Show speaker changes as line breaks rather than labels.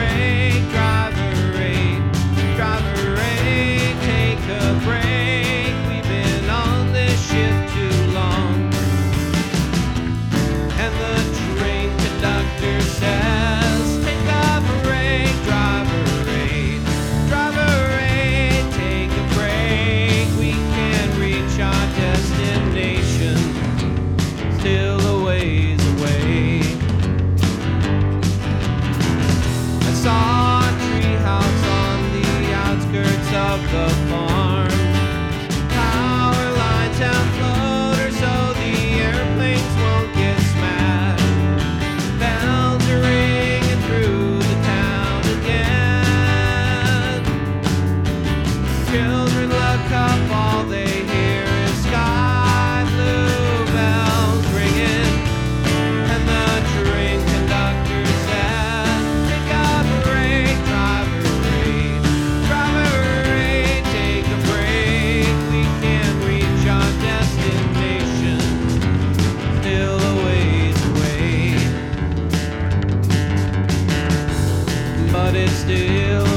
break, driver eight. Driver eight, take a break. We've been on this shift too long. And the train conductor says, take a break, driver eight. Driver eight, take a break. We can't reach our destination, still a ways away. I saw a treehouse on the outskirts of the farm. Power lines have floaters so the airplanes won't get smashed. Bells are ringing through the town again. Children look up, all they hear is sky blue bells ringing. And the train conductor said, take a break, driver eight. Driver eight, take a break. We can't reach our destination, still a ways away. But it's still